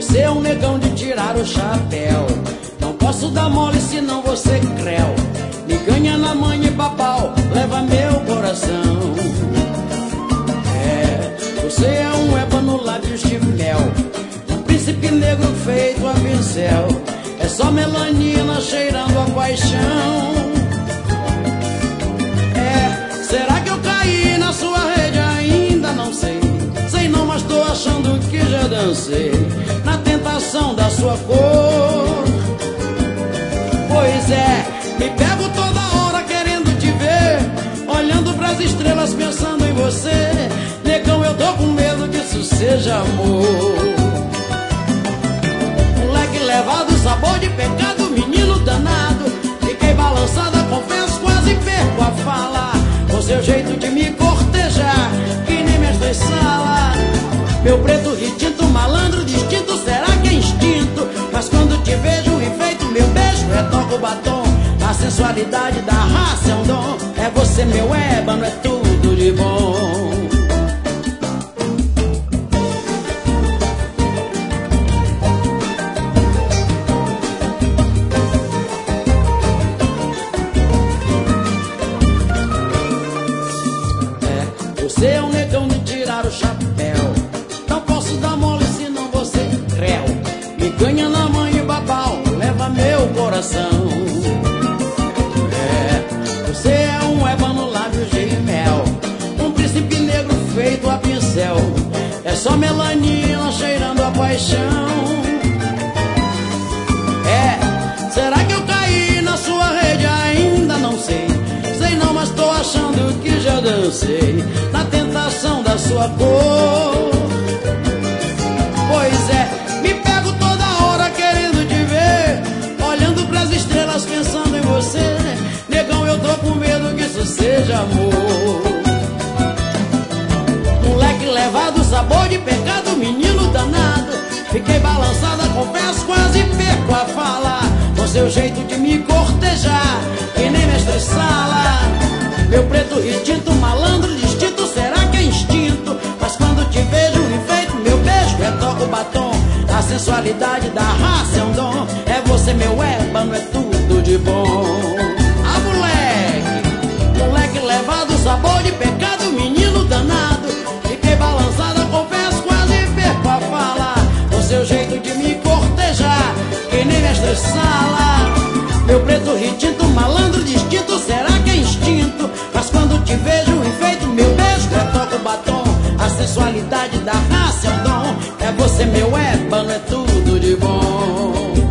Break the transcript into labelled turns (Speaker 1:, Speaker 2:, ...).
Speaker 1: Você é um negão de tirar o chapéu. Não posso dar mole senão você creu. Me ganha na manha e babau, leva meu coração. Você é um ébano lábios de mel, um príncipe negro feito a pincel. É só melanina cheirando a paixão. Será que eu caí na sua rede? Ainda não sei. Sei não, mas tô achando que já dancei na tentação da sua cor. Pois é, me pego toda hora querendo te ver, olhando pras estrelas pensando em você. Negão, eu tô com medo que isso seja amor. Moleque levado, sabor de pecado, menino danado. Fiquei balançada, confesso, quase perco a fala. Com seu jeito de me cortejar, que nem mestre sala. Meu preto retinto, malandro distinto, será que é instinto? Mas quando te vejo enfeito, meu beijo retoca o batom. A sensualidade da raça é um dom. É você meu ébano, é tudo de bom. Você é um negão de tirar o chapéu. Não posso dar mole senão você creu. Me ganha na mãe e babau, leva meu coração. Você é um ébano lábios de mel, um príncipe negro feito a pincel. É só melanina cheirando a paixão. Será que eu caí na sua rede? Ainda não sei. Sei não, mas tô achando que já dancei na tentação da sua cor. Pois é, me pego toda hora querendo te ver, olhando pras estrelas pensando em você. Negão, eu tô com medo que isso seja amor. Moleque levado, sabor de pecado, menino danado. Fiquei balançada, confesso, quase perco a fala. Com seu jeito de me cortejar, que nem mestre sala. Meu preto retinto, malandro distinto, será que é instinto? Mas quando te vejo enfeito, meu beijo retoca o batom. A sensualidade da raça é um dom. É você meu ébano, é tudo de bom. Moleque levado, sabor de pecado, menino danado. Fiquei balançada, confesso, quase perco a fala. Com seu jeito de me cortejar, que nem mestre sala. Meu preto retinto, malandro distinto, será que é instinto? Mas quando te vejo enfeito, meu beijo retoca o batom. A sensualidade da raça é um dom. É você meu ébano, é tudo de bom.